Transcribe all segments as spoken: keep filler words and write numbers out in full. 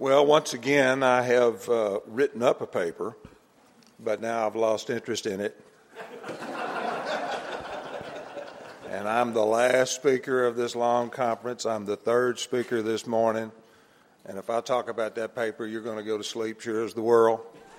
Well, once again, I have uh, written up a paper, but now I've lost interest in it. And I'm the last speaker of this long conference. I'm the third speaker this morning. And if I talk about that paper, you're going to go to sleep, sure as the world.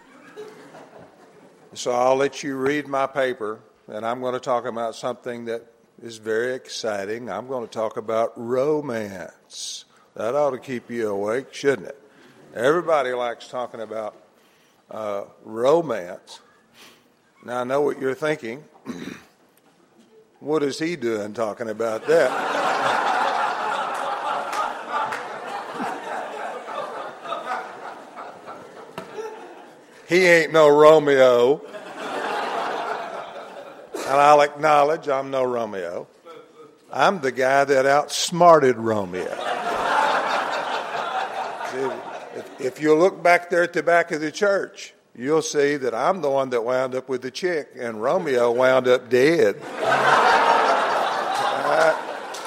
So I'll let you read my paper, and I'm going to talk about something that is very exciting. I'm going to talk about romance. That ought to keep you awake, shouldn't it? Everybody likes talking about uh, romance. Now, I know what you're thinking. What is he doing talking about that? He ain't no Romeo. And I'll acknowledge I'm no Romeo. I'm the guy that outsmarted Romeo. If, if you look back there at the back of the church, you'll see that I'm the one that wound up with the chick, and Romeo wound up dead. uh,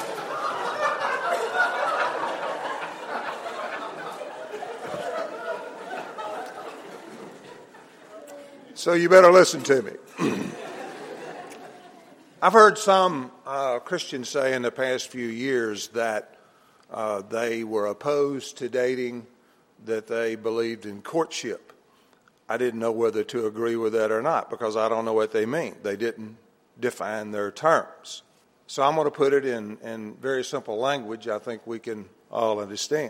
so you better listen to me. I've heard some uh, Christians say in the past few years that uh, they were opposed to dating, that they believed in courtship. I didn't know whether to agree with that or not because I don't know what they mean. They didn't define their terms. So I'm going to put it in, in very simple language I think we can all understand.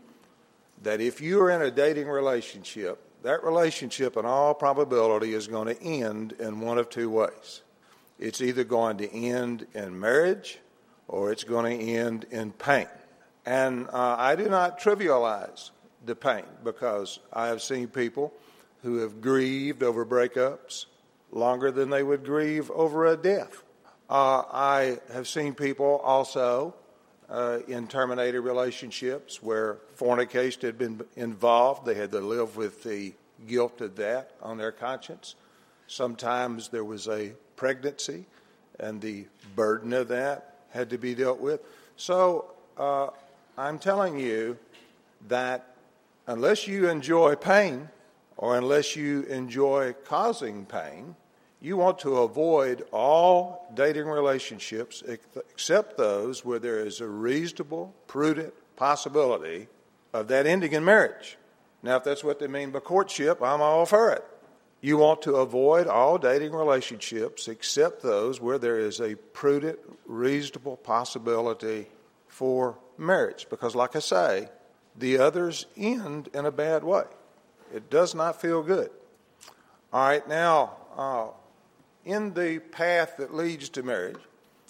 That if you are in a dating relationship, that relationship in all probability is going to end in one of two ways. It's either going to end in marriage or it's going to end in pain. And uh, I do not trivialize the pain because I have seen people who have grieved over breakups longer than they would grieve over a death. Uh, I have seen people also uh, in terminated relationships where fornication had been involved. They had to live with the guilt of that on their conscience. Sometimes there was a pregnancy, and the burden of that had to be dealt with. So uh, I'm telling you that unless you enjoy pain, or unless you enjoy causing pain, you want to avoid all dating relationships except those where there is a reasonable, prudent possibility of that ending in marriage. Now, if that's what they mean by courtship, I'm all for it. You want to avoid all dating relationships except those where there is a prudent, reasonable possibility for marriage. Because like I say, the others end in a bad way. It does not feel good. All right, now, uh, in the path that leads to marriage,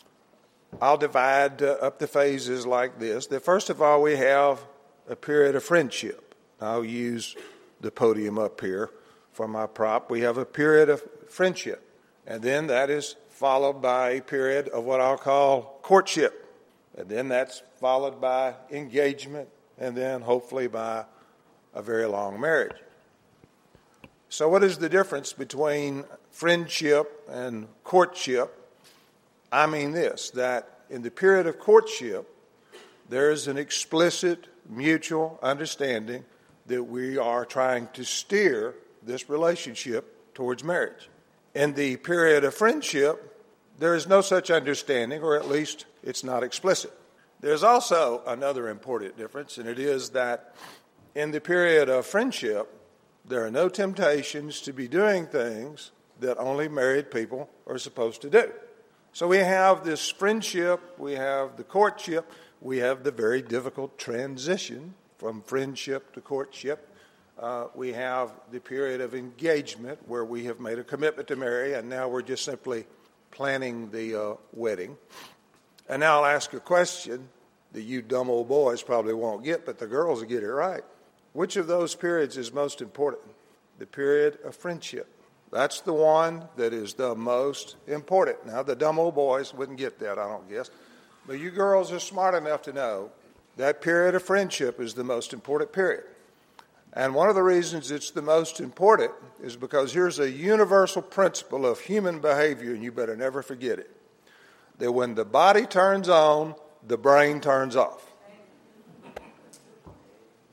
I'll divide uh, up the phases like this. That first of all, we have a period of friendship. I'll use the podium up here for my prop. We have a period of friendship. And then that is followed by a period of what I'll call courtship. And then that's followed by engagement. And then hopefully by a very long marriage. So what is the difference between friendship and courtship? I mean this, that in the period of courtship, there is an explicit mutual understanding that we are trying to steer this relationship towards marriage. In the period of friendship, there is no such understanding, or at least it's not explicit. There's also another important difference, and it is that in the period of friendship, there are no temptations to be doing things that only married people are supposed to do. So we have this friendship, we have the courtship, we have the very difficult transition from friendship to courtship. Uh, we have the period of engagement where we have made a commitment to marry, and now we're just simply planning the uh, wedding. And now I'll ask a question that you dumb old boys probably won't get, but the girls will get it right. Which of those periods is most important? The period of friendship. That's the one that is the most important. Now, the dumb old boys wouldn't get that, I don't guess. But you girls are smart enough to know that period of friendship is the most important period. And one of the reasons it's the most important is because here's a universal principle of human behavior, and you better never forget it. That when the body turns on, the brain turns off.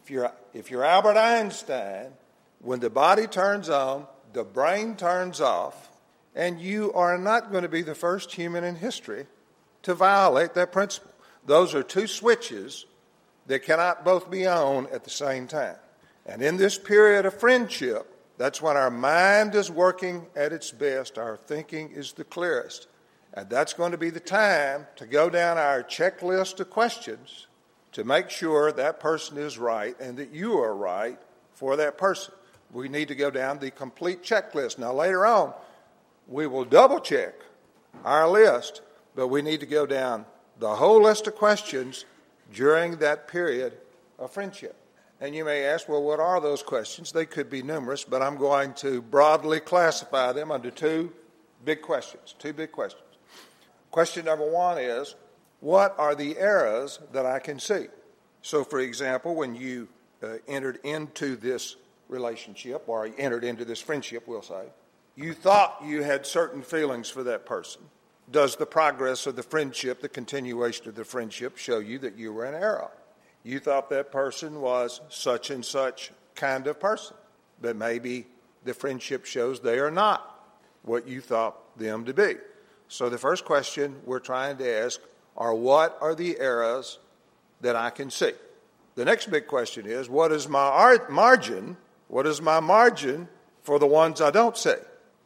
If you're, if you're Albert Einstein, when the body turns on, the brain turns off, and you are not going to be the first human in history to violate that principle. Those are two switches that cannot both be on at the same time. And in this period of friendship, that's when our mind is working at its best, our thinking is the clearest. And that's going to be the time to go down our checklist of questions to make sure that person is right and that you are right for that person. We need to go down the complete checklist. Now, later on, we will double check our list, but we need to go down the whole list of questions during that period of friendship. And you may ask, well, what are those questions? They could be numerous, but I'm going to broadly classify them under two big questions, two big questions. Question number one is, what are the errors that I can see? So, for example, when you uh, entered into this relationship, or entered into this friendship, we'll say, you thought you had certain feelings for that person. Does the progress of the friendship, the continuation of the friendship, show you that you were in error? You thought that person was such and such kind of person, but maybe the friendship shows they are not what you thought them to be. So the first question we're trying to ask are, what are the errors that I can see? The next big question is, what is my art margin? What is my margin for the ones I don't see?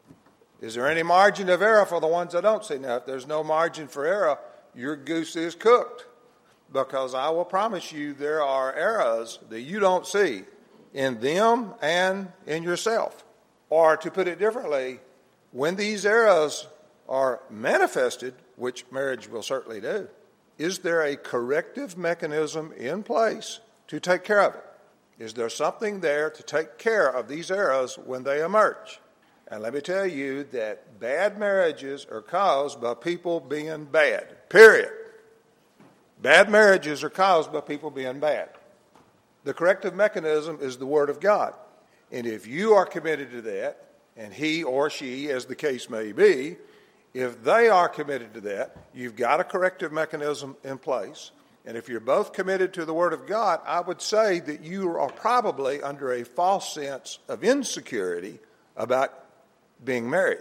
Is there any margin of error for the ones I don't see? Now, if there's no margin for error, your goose is cooked, because I will promise you there are errors that you don't see in them and in yourself. Or to put it differently, when these errors are manifested, which marriage will certainly do, is there a corrective mechanism in place to take care of it? Is there something there to take care of these errors when they emerge? And let me tell you that bad marriages are caused by people being bad, period. Bad marriages are caused by people being bad. The corrective mechanism is the Word of God. And if you are committed to that, and he or she, as the case may be, if they are committed to that, you've got a corrective mechanism in place. And if you're both committed to the Word of God, I would say that you are probably under a false sense of insecurity about being married.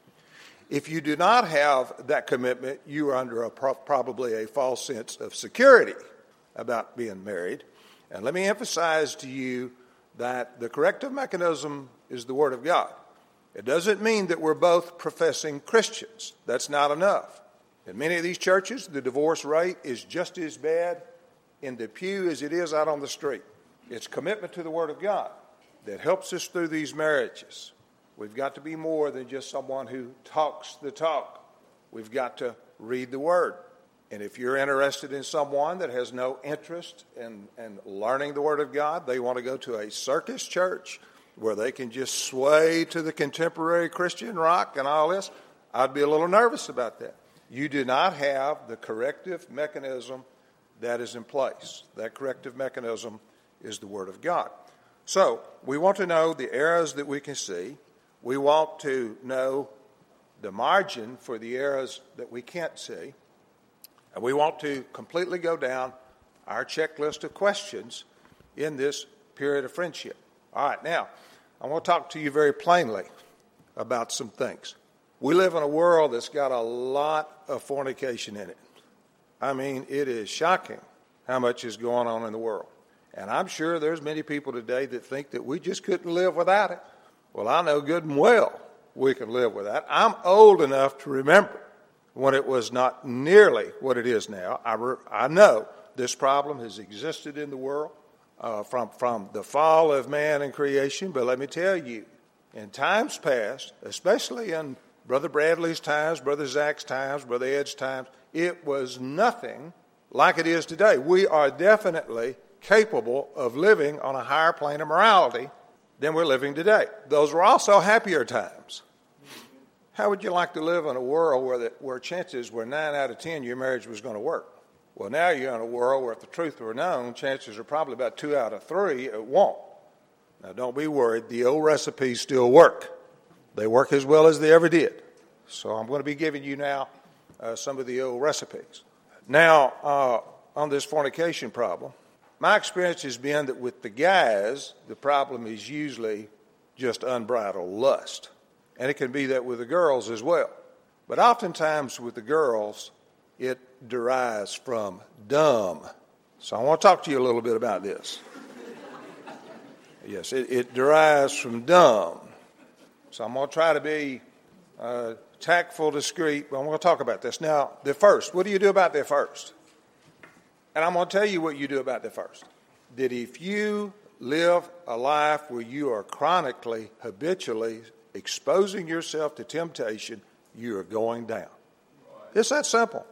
If you do not have that commitment, you are under a pro- probably a false sense of security about being married. And let me emphasize to you that the corrective mechanism is the Word of God. It doesn't mean that we're both professing Christians. That's not enough. In many of these churches, the divorce rate is just as bad in the pew as it is out on the street. It's commitment to the Word of God that helps us through these marriages. We've got to be more than just someone who talks the talk. We've got to read the Word. And if you're interested in someone that has no interest in, in learning the Word of God, they want to go to a circus church where they can just sway to the contemporary Christian rock and all this, I'd be a little nervous about that. You do not have the corrective mechanism that is in place. That corrective mechanism is the Word of God. So we want to know the errors that we can see. We want to know the margin for the errors that we can't see. And we want to completely go down our checklist of questions in this period of friendship. All right, now, I want to talk to you very plainly about some things. We live in a world that's got a lot of fornication in it. I mean, it is shocking how much is going on in the world. And I'm sure there's many people today that think that we just couldn't live without it. Well, I know good and well we can live without it. I'm old enough to remember when it was not nearly what it is now. I, re- I know this problem has existed in the world uh, from, from the fall of man and creation, but let me tell you, in times past, especially in Brother Bradley's times, Brother Zach's times, Brother Ed's times, it was nothing like it is today. We are definitely capable of living on a higher plane of morality than we're living today. Those were also happier times. How would you like to live in a world where, the, where chances were nine out of ten your marriage was going to work? Well, now you're in a world where if the truth were known, chances are probably about two out of three it won't. Now, don't be worried. The old recipes still work. They work as well as they ever did. So I'm going to be giving you now uh, some of the old recipes. Now, uh, on this fornication problem, My experience has been that with the guys, the problem is usually just unbridled lust. And it can be that with the girls as well. But oftentimes with the girls, it derives from dumb. So I want to talk to you a little bit about this. Yes, it, it derives from dumb. So I'm going to try to be uh, tactful, discreet, but I'm going to talk about this. Now, the first, what do you do about the first? And I'm going to tell you what you do about the first. That if you live a life where you are chronically, habitually exposing yourself to temptation, you are going down. It's that simple.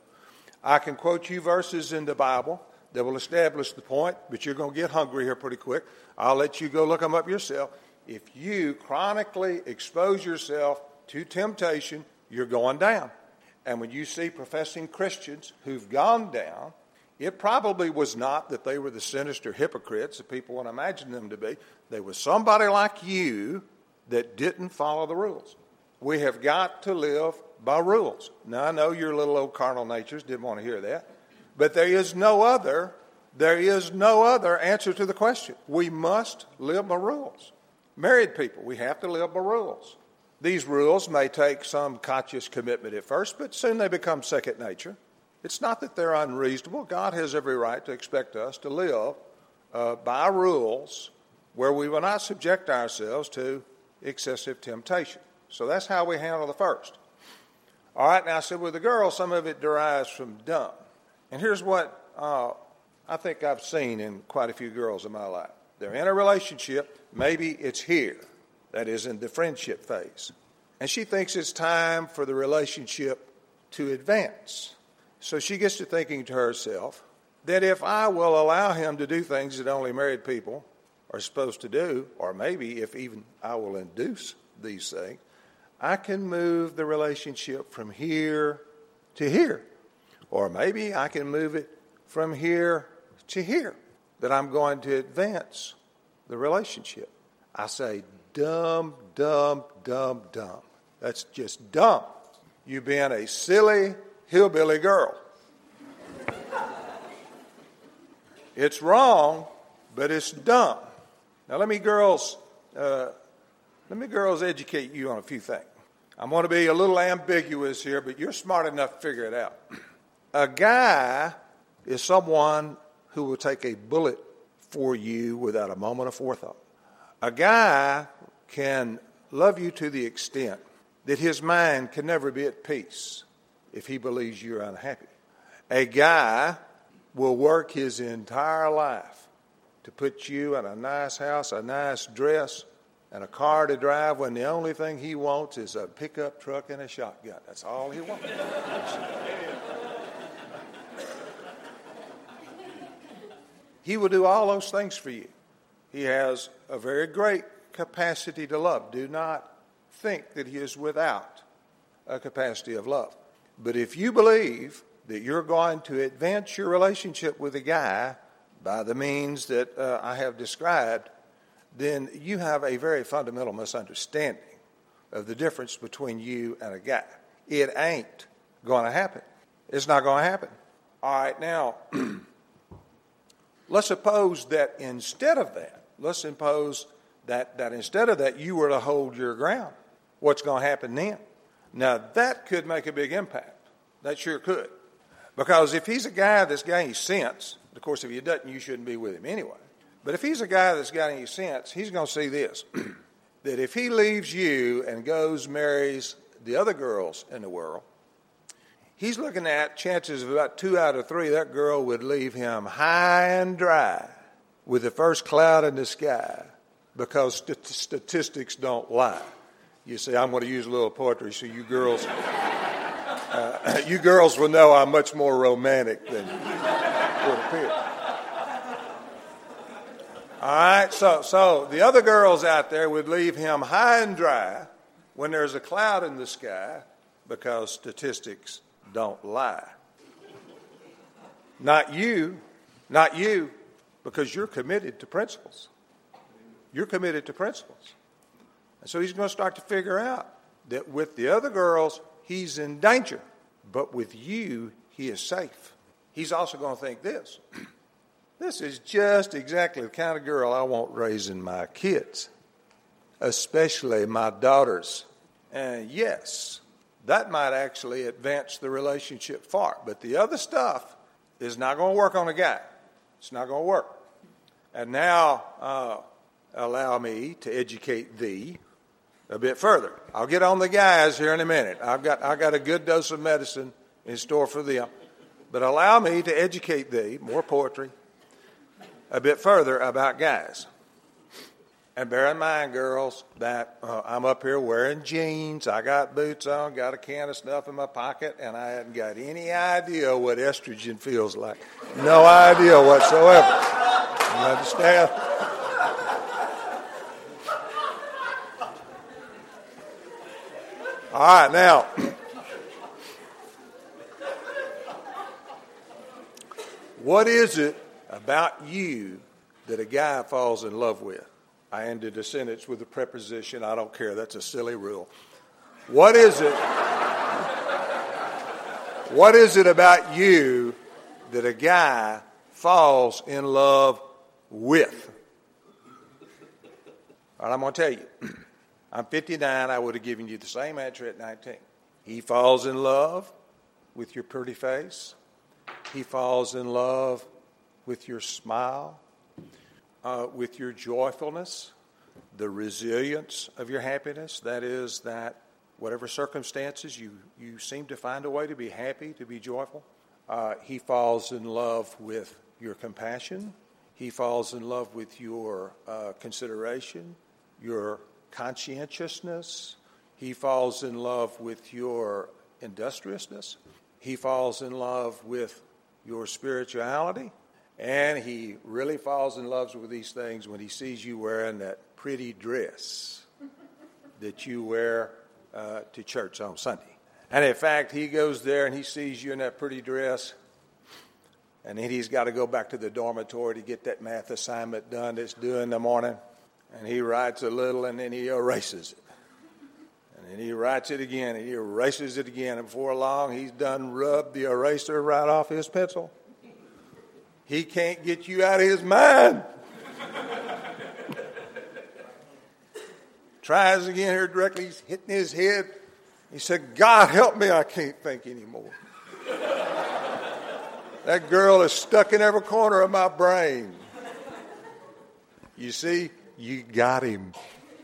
I can quote you verses in the Bible that will establish the point, but you're going to get hungry here pretty quick. I'll let you go look them up yourself. If you chronically expose yourself to temptation, you're going down. And when you see professing Christians who've gone down, it probably was not that they were the sinister hypocrites that people want to imagine them to be. They were somebody like you that didn't follow the rules. We have got to live by rules. Now, I know your little old carnal natures didn't want to hear that. But there is no other, there is no other answer to the question. We must live by rules. Married people, we have to live by rules. These rules may take some conscious commitment at first, but soon they become second nature. It's not that they're unreasonable. God has every right to expect us to live uh, by rules where we will not subject ourselves to excessive temptation. So that's how we handle the first. All right, now I said with the girls, some of it derives from dumb. And here's what uh, I think I've seen in quite a few girls in my life. They're in a relationship. Maybe it's here. That is in the friendship phase. And she thinks it's time for the relationship to advance. So she gets to thinking to herself that if I will allow him to do things that only married people are supposed to do, or maybe if even I will induce these things, I can move the relationship from here to here. Or maybe I can move it from here to here, that I'm going to advance the relationship. I say, dumb, dumb, dumb, dumb. That's just dumb. You've been a silly hillbilly girl. It's wrong, but it's dumb. Now let me girls, uh, let me girls educate you on a few things. I'm going to be a little ambiguous here, but you're smart enough to figure it out. A guy is someone who will take a bullet for you without a moment of forethought. A guy can love you to the extent that his mind can never be at peace if he believes you're unhappy. A guy will work his entire life to put you in a nice house, a nice dress, and a car to drive when the only thing he wants is a pickup truck and a shotgun. That's all he wants. He will do all those things for you. He has a very great capacity to love. Do not think that he is without a capacity of love. But if you believe that you're going to advance your relationship with a guy by the means that uh, I have described, then you have a very fundamental misunderstanding of the difference between you and a guy. It ain't going to happen. It's not going to happen. All right, now, let's suppose that instead of that, let's impose that, that instead of that, you were to hold your ground. What's going to happen then? Now, that could make a big impact. That sure could. Because if he's a guy that's got any sense, of course, if he doesn't, you shouldn't be with him anyway. But if he's a guy that's got any sense, he's going to see this, that if he leaves you and goes marries the other girls in the world, he's looking at chances of about two out of three that girl would leave him high and dry with the first cloud in the sky, because st- statistics don't lie. You see, I'm going to use a little poetry so you girls, uh, you girls will know I'm much more romantic than would appear. All right, so so the other girls out there would leave him high and dry when there's a cloud in the sky, because statistics don't lie. Not you, not you, because you're committed to principles. You're committed to principles. And so he's going to start to figure out that with the other girls, he's in danger, but with you, he is safe. He's also going to think this, This is just exactly the kind of girl I want raising my kids, especially my daughters. And yes, that might actually advance the relationship far. But the other stuff is not going to work on a guy. It's not going to work. And now uh, allow me to educate thee a bit further. I'll get on the guys here in a minute. I've got, I've got a good dose of medicine in store for them. But allow me to educate thee, more poetry, a bit further about guys. And bear in mind, girls, that uh, I'm up here wearing jeans, I got boots on, got a can of stuff in my pocket, and I haven't got any idea what estrogen feels like. No idea whatsoever. You understand? All right, now, what is it about you that a guy falls in love with? I ended a sentence with a preposition. I don't care. That's a silly rule. What is it? What is it about you that a guy falls in love with? All right, I'm going to tell you. I'm fifty-nine. I would have given you the same answer at nineteen. He falls in love with your pretty face. He falls in love with your smile. Uh, with your joyfulness, the resilience of your happiness. That is that whatever circumstances, you, you seem to find a way to be happy, to be joyful. Uh, he falls in love with your compassion. He falls in love with your uh, consideration, your conscientiousness. He falls in love with your industriousness. He falls in love with your spirituality. And he really falls in love with these things when he sees you wearing that pretty dress that you wear uh, to church on Sunday. And in fact, he goes there and he sees you in that pretty dress, and then he's got to go back to the dormitory to get that math assignment done that's due in the morning. And he writes a little, and then he erases it. And then he writes it again, and he erases it again. And before long, he's done rubbed the eraser right off his pencil. He can't get you out of his mind. Tries again here directly. He's hitting his head. He said, God help me, I can't think anymore. That girl is stuck in every corner of my brain. You see, you got him.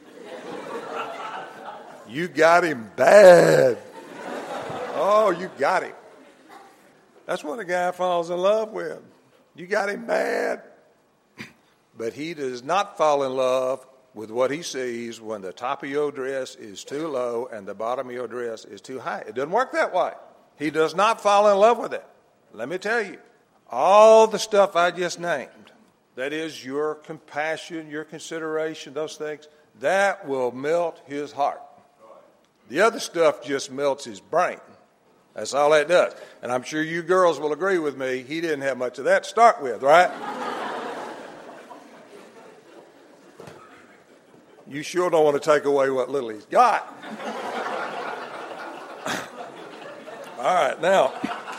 You got him bad. Oh, you got him. That's what a guy falls in love with. You got him bad. But he does not fall in love with what he sees when the top of your dress is too low and the bottom of your dress is too high. It doesn't work that way. He does not fall in love with it. Let me tell you, all the stuff I just named, that is your compassion, your consideration, those things, that will melt his heart. The other stuff just melts his brain. That's all that does. And I'm sure you girls will agree with me, he didn't have much of that to start with, right? You sure don't want to take away what little he's got. All right, now.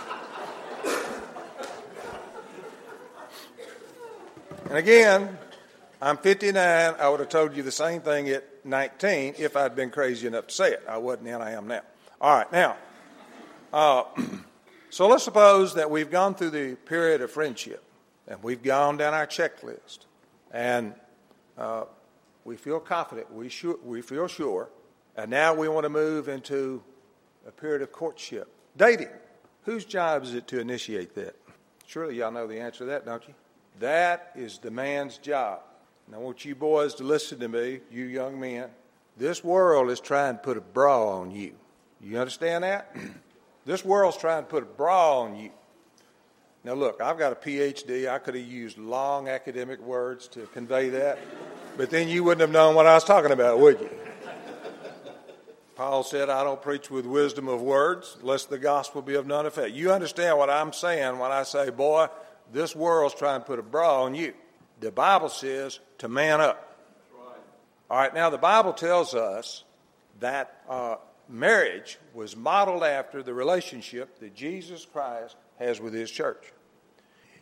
And again, I'm fifty-nine. I would have told you the same thing at nineteen if I'd been crazy enough to say it. I wasn't then, I am now. All right, now. Uh, so let's suppose that we've gone through the period of friendship, and we've gone down our checklist, and uh, we feel confident, we, sure, we feel sure, and now we want to move into a period of courtship. Dating. Whose job is it to initiate that? Surely y'all know the answer to that, don't you? That is the man's job. And I want you boys to listen to me, you young men. This world is trying to put a bra on you. You understand that? This world's trying to put a bra on you. Now, look, I've got a P H D. I could have used long academic words to convey that, but then you wouldn't have known what I was talking about, would you? Paul said, I don't preach with wisdom of words, lest the gospel be of none effect. You understand what I'm saying when I say, boy, this world's trying to put a bra on you. The Bible says to man up. All right, now the Bible tells us that uh, marriage was modeled after the relationship that Jesus Christ has with his church.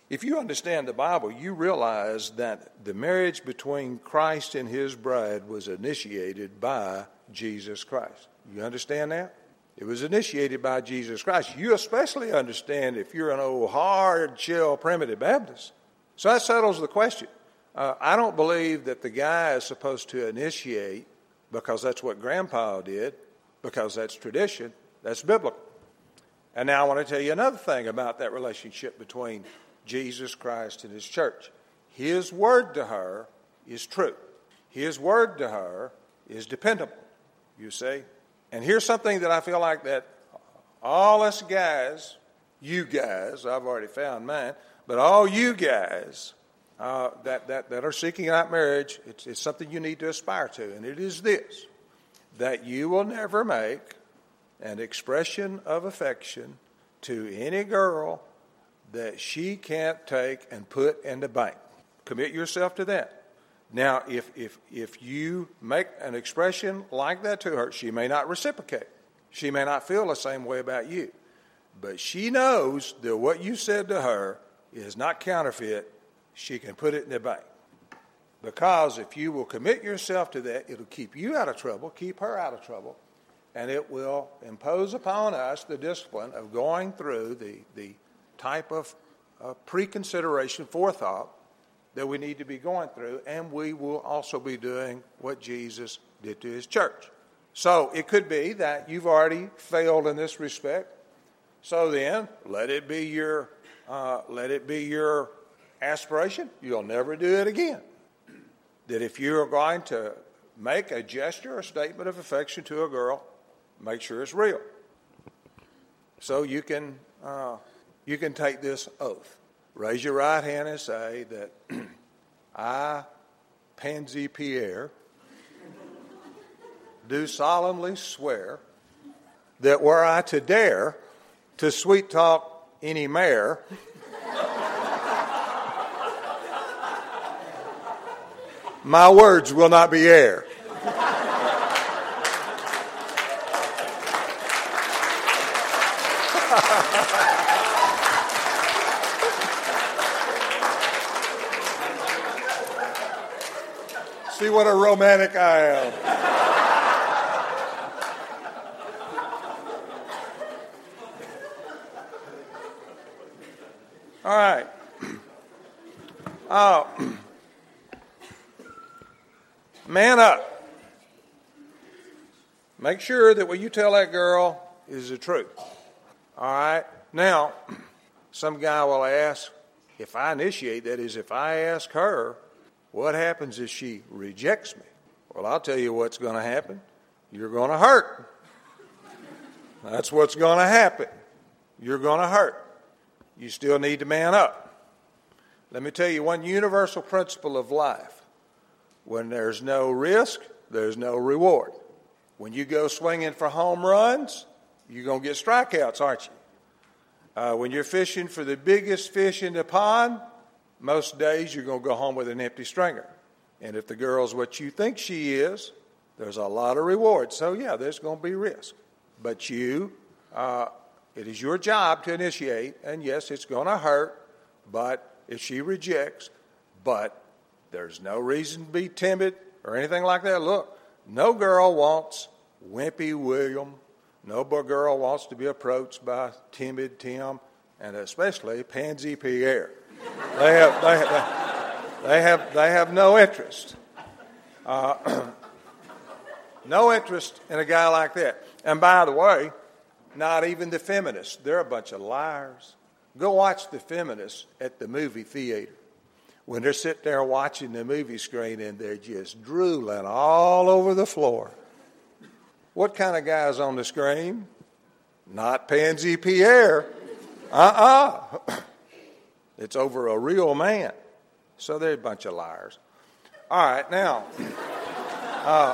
If you understand the Bible, you realize that the marriage between Christ and his bride was initiated by Jesus Christ. You understand that? It was initiated by Jesus Christ. You especially understand if you're an old hard-shell primitive Baptist. So that settles the question. Uh, I don't believe that the guy is supposed to initiate because that's what Grandpa did, because that's tradition. That's biblical. And now I want to tell you another thing about that relationship between Jesus Christ and his church. His word to her is true. His word to her is dependable, you see. And here's something that I feel like that all us guys, you guys, I've already found mine, but all you guys uh, that, that, that are seeking out marriage, it's, it's something you need to aspire to. And it is this, that you will never make an expression of affection to any girl that she can't take and put in the bank. Commit yourself to that. Now, if, if, if you make an expression like that to her, she may not reciprocate. She may not feel the same way about you. But she knows that what you said to her is not counterfeit. She can put it in the bank. Because if you will commit yourself to that, it'll keep you out of trouble, keep her out of trouble, and it will impose upon us the discipline of going through the, the type of uh, pre-consideration, forethought that we need to be going through, and we will also be doing what Jesus did to his church. So it could be that you've already failed in this respect. So then, let it be your uh, let it be your aspiration. You'll never do it again. That if you're going to make a gesture or statement of affection to a girl, make sure it's real. So you can uh, you can take this oath. Raise your right hand and say that I, Pansy Pierre, do solemnly swear that were I to dare to sweet talk any mare, my words will not be air. See what a romantic I am. All right. Uh, man up. Make sure that what you tell that girl is the truth. All right. Now, some guy will ask, if I initiate, that is, if I ask her, what happens if she rejects me? Well, I'll tell you what's going to happen. You're going to hurt. That's what's going to happen. You're going to hurt. You still need to man up. Let me tell you one universal principle of life. When there's no risk, there's no reward. When you go swinging for home runs, you're going to get strikeouts, aren't you? Uh, when you're fishing for the biggest fish in the pond, most days you're going to go home with an empty stringer. And if the girl's what you think she is, there's a lot of reward. So, yeah, there's going to be risk. But you, uh, it is your job to initiate. And, yes, it's going to hurt. But if she rejects, but there's no reason to be timid or anything like that. Look, no girl wants Wimpy William. No girl wants to be approached by timid Tim, and especially Pansy Pierre. They have, they have, they have, they have no interest. Uh, no interest in a guy like that. And by the way, not even the feminists. They're a bunch of liars. Go watch the feminists at the movie theater. When they're sitting there watching the movie screen and they're just drooling all over the floor. What kind of guy's on the screen? Not Pansy Pierre. Uh-uh. It's over a real man. So they're a bunch of liars. All right, now, uh,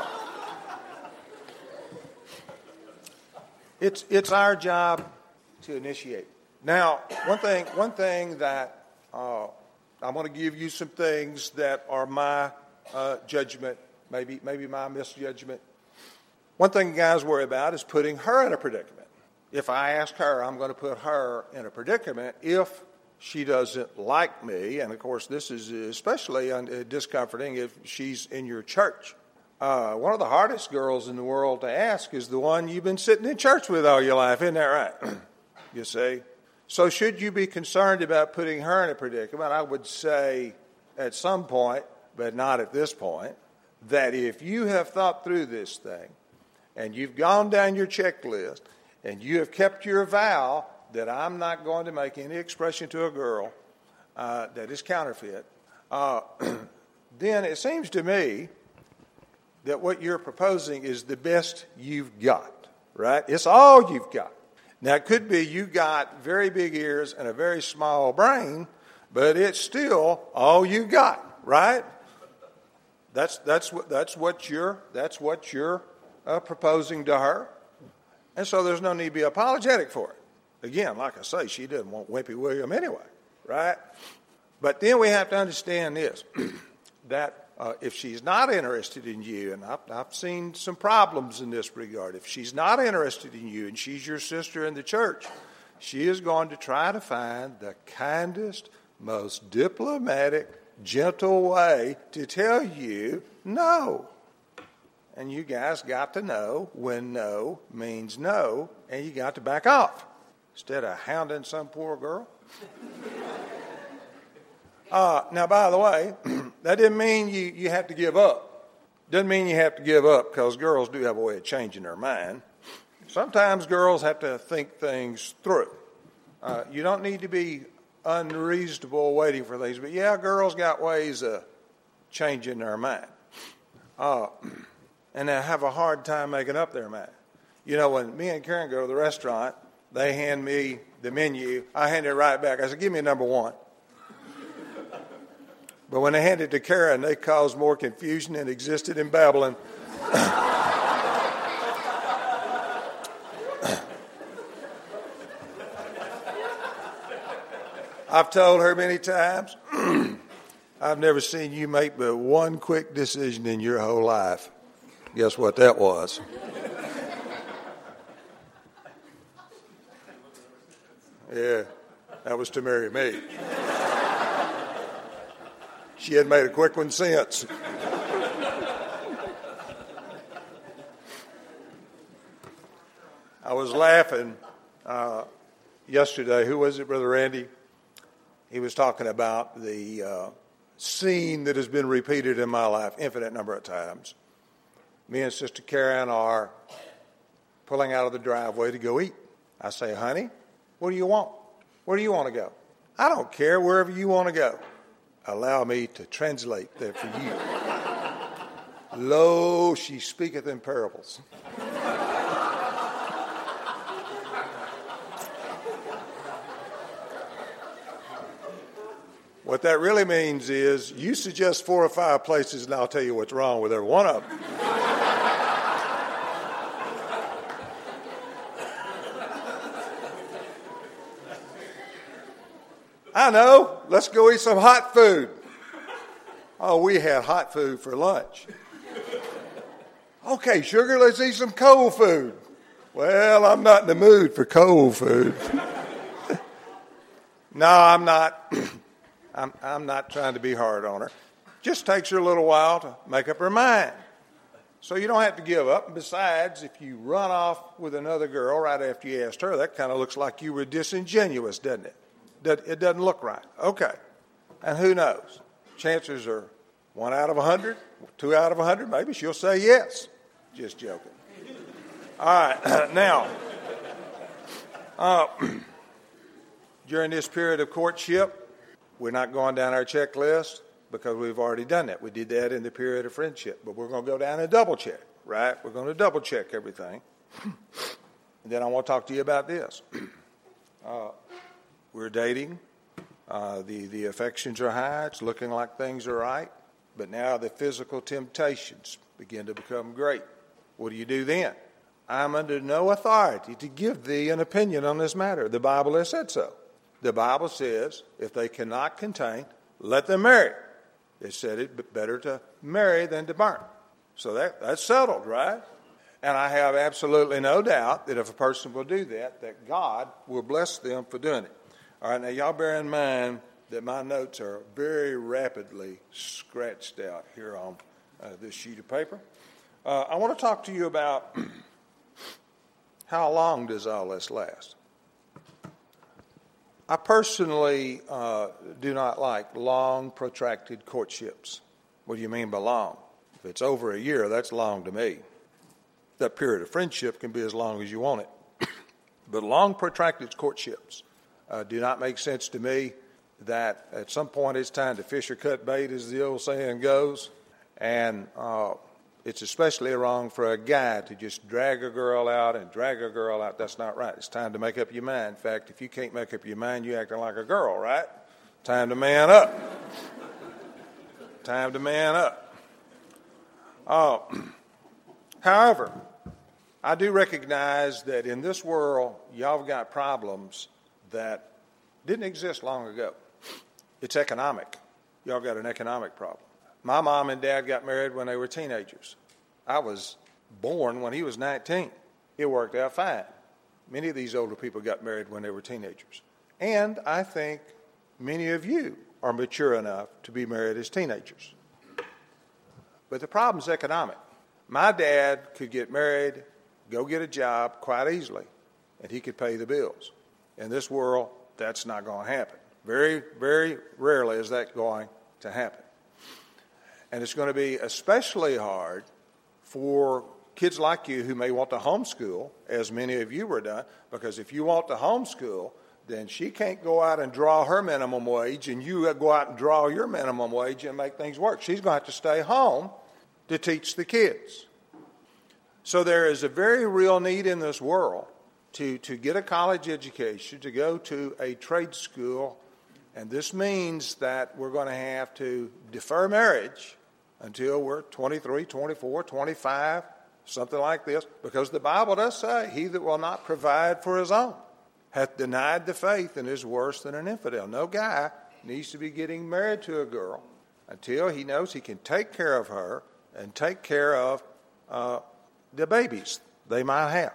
it's it's our job to initiate. Now, one thing one thing that uh, I'm going to give you some things that are my uh, judgment, maybe maybe my misjudgment. One thing guys worry about is putting her in a predicament. If I ask her, I'm going to put her in a predicament if she doesn't like me, and of course this is especially discomforting if she's in your church. Uh, one of the hardest girls in the world to ask is the one you've been sitting in church with all your life, isn't that right? You see? So should you be concerned about putting her in a predicament? I would say at some point, but not at this point, that if you have thought through this thing and you've gone down your checklist and you have kept your vow that I'm not going to make any expression to a girl uh, that is counterfeit, uh, then it seems to me that what you're proposing is the best you've got, right? It's all you've got. Now, it could be you got very big ears and a very small brain, but it's still all you got, right? That's that's what that's what you're that's what you're uh, proposing to her, and so there's no need to be apologetic for it. Again, like I say, she doesn't want Wimpy William anyway, right? But then we have to understand this, that uh, if she's not interested in you, and I've, I've seen some problems in this regard, if she's not interested in you and she's your sister in the church, she is going to try to find the kindest, most diplomatic, gentle way to tell you no. And you guys got to know when no means no, and you got to back off instead of hounding some poor girl. Uh, now, by the way, that didn't mean you, you have to give up. Doesn't mean you have to give up, because girls do have a way of changing their mind. Sometimes girls have to think things through. Uh, you don't need to be unreasonable waiting for things, but yeah, girls got ways of changing their mind. Uh, and they have a hard time making up their mind. You know, when me and Karen go to the restaurant, they hand me the menu. I hand it right back. I said, give me a number one. But when they hand it to Karen, they cause more confusion than existed in Babylon. I've told her many times, I've never seen you make but one quick decision in your whole life. Guess what that was? Yeah, that was to marry me. She hadn't made a quick one since. I was laughing uh, yesterday. Who was it, Brother Randy? He was talking about the uh, scene that has been repeated in my life infinite number of times. Me and Sister Karen are pulling out of the driveway to go eat. I say, honey, what do you want? Where do you want to go? I don't care, wherever you want to go. Allow me to translate that for you. Lo, she speaketh in parables. What that really means is, you suggest four or five places and I'll tell you what's wrong with every one of them. I know, let's go eat some hot food. Oh, we had hot food for lunch. Okay, sugar, let's eat some cold food. Well, I'm not in the mood for cold food. No, I'm not. I'm, I'm not trying to be hard on her. Just takes her a little while to make up her mind. So you don't have to give up. And besides, if you run off with another girl right after you asked her, that kind of looks like you were disingenuous, doesn't it? It doesn't look right. Okay. And who knows? Chances are one out of a hundred, two out of a hundred, maybe she'll say yes. Just joking. All right. Now, uh, during this period of courtship, we're not going down our checklist because we've already done that. We did that in the period of friendship, but we're going to go down and double check, right? We're going to double check everything. And then I want to talk to you about this. Uh, We're dating. Uh, the, the affections are high. It's looking like things are right. But now the physical temptations begin to become great. What do you do then? I'm under no authority to give thee an opinion on this matter. The Bible has said so. The Bible says if they cannot contain, let them marry. It said it better to marry than to burn. So that, that's settled, right? And I have absolutely no doubt that if a person will do that, that God will bless them for doing it. All right, now y'all bear in mind that my notes are very rapidly scratched out here on uh, this sheet of paper. Uh, I want to talk to you about how long does all this last? I personally uh, do not like long, protracted courtships. What do you mean by long? If it's over a year, that's long to me. That period of friendship can be as long as you want it. But long, protracted courtships uh, do not make sense to me. That at some point it's time to fish or cut bait, as the old saying goes. And uh, it's especially wrong for a guy to just drag a girl out and drag a girl out. That's not right. It's time to make up your mind. In fact, if you can't make up your mind, you're acting like a girl, right? Time to man up. Time to man up. Uh, however, I do recognize that in this world, y'all have got problems that didn't exist long ago. It's economic. Y'all got an economic problem. My mom and dad got married when they were teenagers. I was born when he was nineteen. It worked out fine. Many of these older people got married when they were teenagers. And I think many of you are mature enough to be married as teenagers. But the problem's economic. My dad could get married, go get a job quite easily, and he could pay the bills. In this world, that's not going to happen. Very, very rarely is that going to happen. And it's going to be especially hard for kids like you who may want to homeschool, as many of you were done, because if you want to homeschool, then she can't go out and draw her minimum wage, and you go out and draw your minimum wage and make things work. She's going to have to stay home to teach the kids. So there is a very real need in this world to, to get a college education, to go to a trade school, and this means that we're going to have to defer marriage until we're twenty-three, twenty-four, twenty-five, something like this, because the Bible does say, he that will not provide for his own hath denied the faith and is worse than an infidel. No guy needs to be getting married to a girl until he knows he can take care of her and take care of uh, the babies they might have.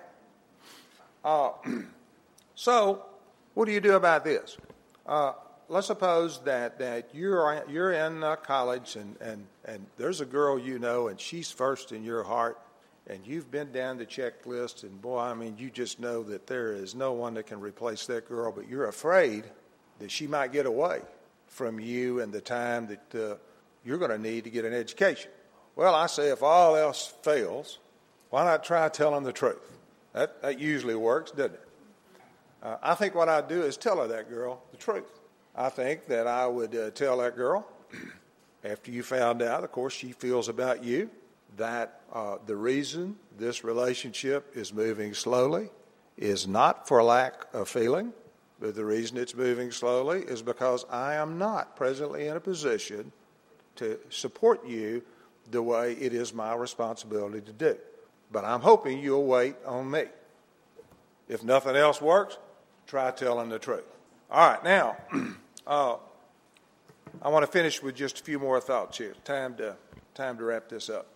Uh, so, what do you do about this? Uh, let's suppose that, that you're you're in uh, college and, and, and there's a girl you know and she's first in your heart, and you've been down the checklist, and boy, I mean, you just know that there is no one that can replace that girl, but you're afraid that she might get away from you and the time that uh, you're going to need to get an education. Well, I say if all else fails, why not try telling the truth? That, that usually works, doesn't it? Uh, I think what I'd do is tell her, that girl, the truth. I think that I would uh, tell that girl, after you found out, of course, she feels about you, that uh, the reason this relationship is moving slowly is not for lack of feeling, but the reason it's moving slowly is because I am not presently in a position to support you the way it is my responsibility to do. But I'm hoping you'll wait on me. If nothing else works, try telling the truth. All right, now, uh, I want to finish with just a few more thoughts here. Time to, time to wrap this up.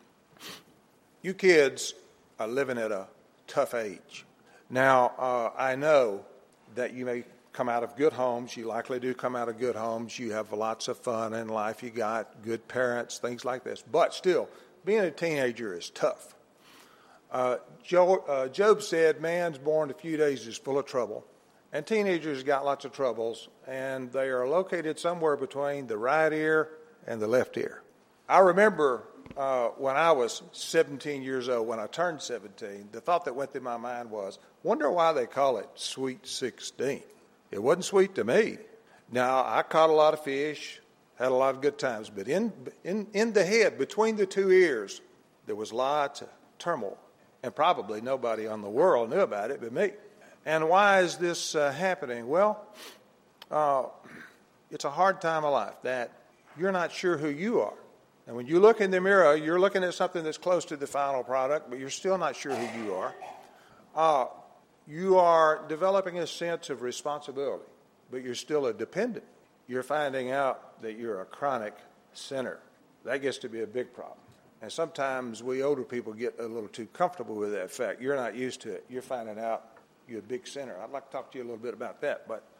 You kids are living at a tough age. Now, uh, I know that you may come out of good homes. You likely do come out of good homes. You have lots of fun in life. You got good parents, things like this. But still, being a teenager is tough. Uh, Job, uh, Job said, man's born a few days is full of trouble. And teenagers got lots of troubles, and they are located somewhere between the right ear and the left ear. I remember uh, when I was seventeen years old, when I turned seventeen, the thought that went through my mind was, wonder why they call it Sweet sixteen. It wasn't sweet to me. Now, I caught a lot of fish, had a lot of good times, but in, in, in the head, between the two ears, there was lots of turmoil. And probably nobody on the world knew about it but me. And why is this uh, happening? Well, uh, it's a hard time of life that you're not sure who you are. And when you look in the mirror, you're looking at something that's close to the final product, but you're still not sure who you are. Uh, you are developing a sense of responsibility, but you're still a dependent. You're finding out that you're a chronic sinner. That gets to be a big problem. And sometimes we older people get a little too comfortable with that fact. You're not used to it. You're finding out you're a big sinner. I'd like to talk to you a little bit about that. But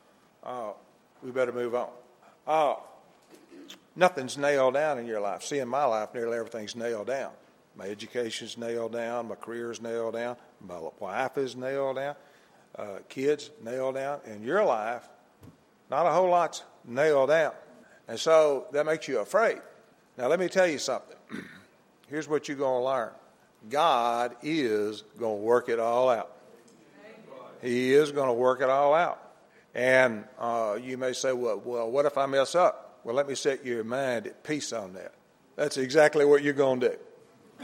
uh, we better move on. Uh, nothing's nailed down in your life. See, in my life, nearly everything's nailed down. My education's nailed down. My career's nailed down. My wife is nailed down. Uh, kids nailed down. In your life, not a whole lot's nailed down. And so that makes you afraid. Now, let me tell you something. Here's what you're going to learn. God is going to work it all out. He is going to work it all out. And uh, you may say, well, well, what if I mess up? Well, let me set your mind at peace on that. That's exactly what you're going to do.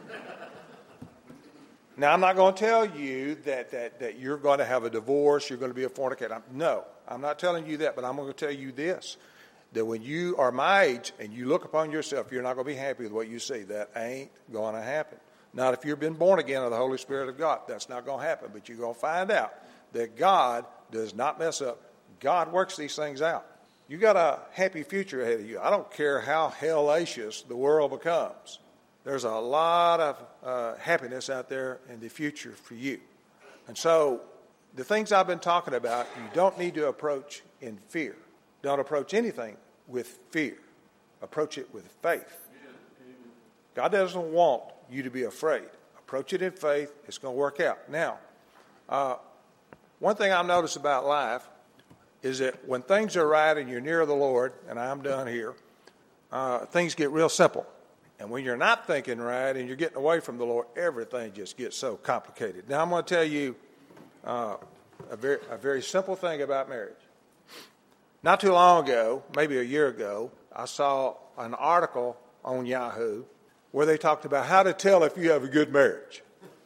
Now, I'm not going to tell you that, that, that you're going to have a divorce, you're going to be a fornicator. I'm, no, I'm not telling you that, but I'm going to tell you this, that when you are my age and you look upon yourself, you're not going to be happy with what you see. That ain't going to happen. Not if you've been born again of the Holy Spirit of God. That's not going to happen, but you're going to find out that God does not mess up. God works these things out. You got a happy future ahead of you. I don't care how hellacious the world becomes. There's a lot of uh, happiness out there in the future for you. And so the things I've been talking about, you don't need to approach in fear. Don't approach anything with fear. Approach it with faith. God doesn't want you to be afraid. Approach it in faith. It's going to work out. Now, uh, one thing I've noticed about life is that when things are right and you're near the Lord, and I'm done here, uh, things get real simple. And when you're not thinking right and you're getting away from the Lord, everything just gets so complicated. Now, I'm going to tell you uh, a very, a very simple thing about marriage. Not too long ago, maybe a year ago, I saw an article on Yahoo where they talked about how to tell if you have a good marriage.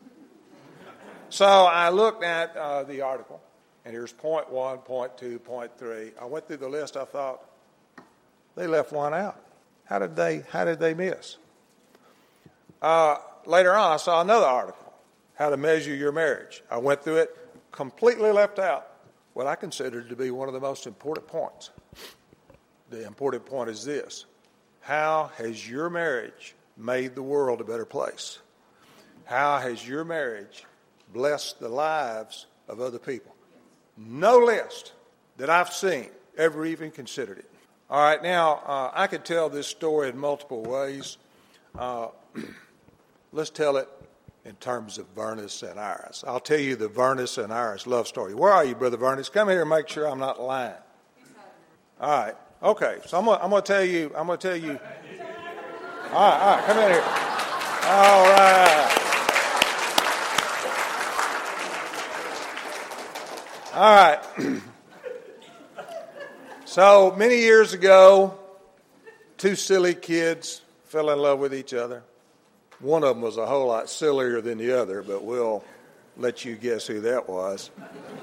So I looked at uh, the article, and here's point one, point two, point three. I went through the list. I thought, they left one out. How did they, how did they miss? Uh, later on, I saw another article, how to measure your marriage. I went through it, completely left out what I considered to be one of the most important points. The important point is this. How has your marriage made the world a better place? How has your marriage blessed the lives of other people? No list that I've seen ever even considered it. All right, now, uh, I could tell this story in multiple ways. Uh, let's tell it in terms of Vernice and Iris. I'll tell you the Vernice and Iris love story. Where are you, Brother Vernice? Come here and make sure I'm not lying. All right, okay, so I'm going I'm to tell you, I'm going to tell you. All right, all right, come in here. All right. All right. So many years ago, two silly kids fell in love with each other. One of them was a whole lot sillier than the other, but we'll let you guess who that was.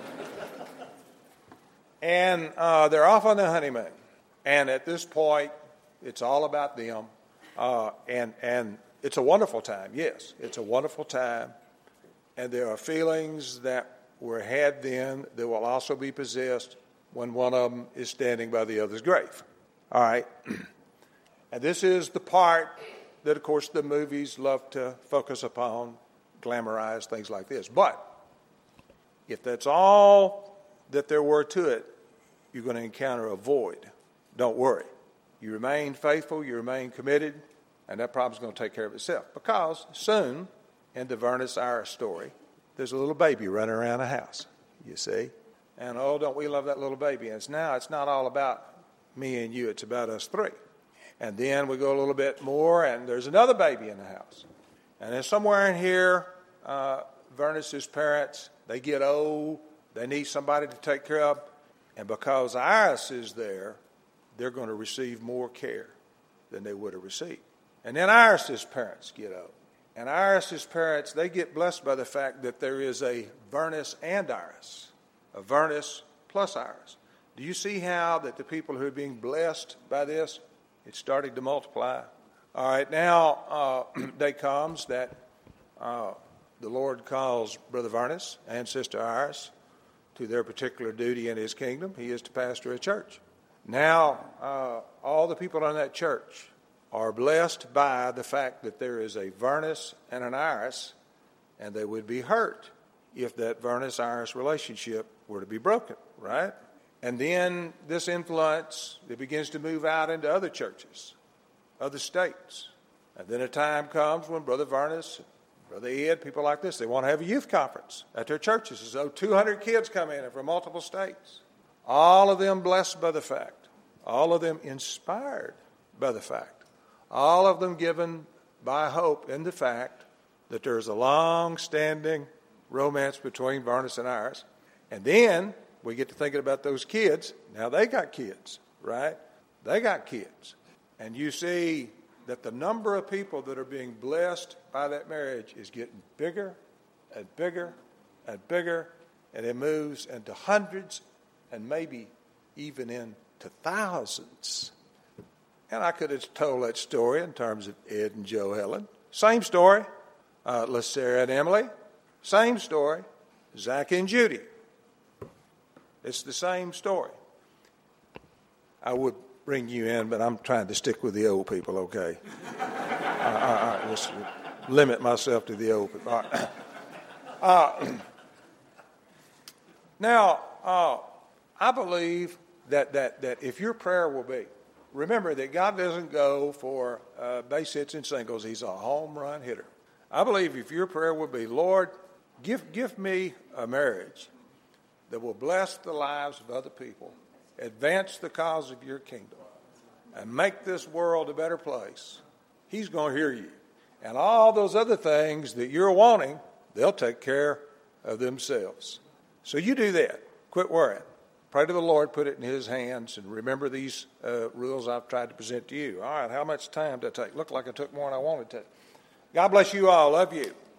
And uh, they're off on the honeymoon. And at this point, it's all about them. Uh, and, and it's a wonderful time. Yes, it's a wonderful time. And there are feelings that were had then that will also be possessed when one of them is standing by the other's grave. All right? And this is the part that, of course, the movies love to focus upon, glamorize, things like this. But if that's all that there were to it, you're going to encounter a void. Don't worry. You remain faithful, you remain committed, and that problem's going to take care of itself. Because soon, in the Vernice Iris story, there's a little baby running around the house, you see. And, oh, don't we love that little baby. And it's now it's not all about me and you. It's about us three. And then we go a little bit more, and there's another baby in the house. And then somewhere in here, uh, Vernice's parents, they get old. They need somebody to take care of. And because Iris is there, they're going to receive more care than they would have received. And then Iris's parents get old. And Iris's parents, they get blessed by the fact that there is a Vernice and Iris, a Vernice plus Iris. Do you see how that the people who are being blessed by this, it's starting to multiply? All right, now uh, day comes that uh, the Lord calls Brother Vernice and Sister Iris to their particular duty in his kingdom. He is to pastor a church. Now, uh, all the people in that church are blessed by the fact that there is a Vernice and an Iris, and they would be hurt if that Vernice-Iris relationship were to be broken, right? And then this influence, it begins to move out into other churches, other states. And then a time comes when Brother Vernus, Brother Ed, people like this, they want to have a youth conference at their churches. So two hundred kids come in from multiple states. All of them blessed by the fact. All of them inspired by the fact. All of them given by hope in the fact that there's a long-standing romance between Vernus and ours. And then we get to thinking about those kids. Now they got kids, right? They got kids. And you see that the number of people that are being blessed by that marriage is getting bigger and bigger and bigger, and it moves into hundreds and maybe even into thousands. And I could have told that story in terms of Ed and Joe Helen. Same story. Uh, LaSarah and Emily. Same story. Zach and Judy. It's the same story. I would bring you in, but I'm trying to stick with the old people, okay? I, I, I just limit myself to the old people. All right. Uh, now, uh, I believe that, that, that if your prayer will be, remember that God doesn't go for uh, base hits and singles. He's a home run hitter. I believe if your prayer will be, Lord, give, give me a marriage that will bless the lives of other people, advance the cause of your kingdom, and make this world a better place, he's going to hear you. And all those other things that you're wanting, they'll take care of themselves. So you do that. Quit worrying. Pray to the Lord, put it in his hands, and remember these uh, rules I've tried to present to you. All right, how much time did I take? Looked like I took more than I wanted to. God bless you all. Love you.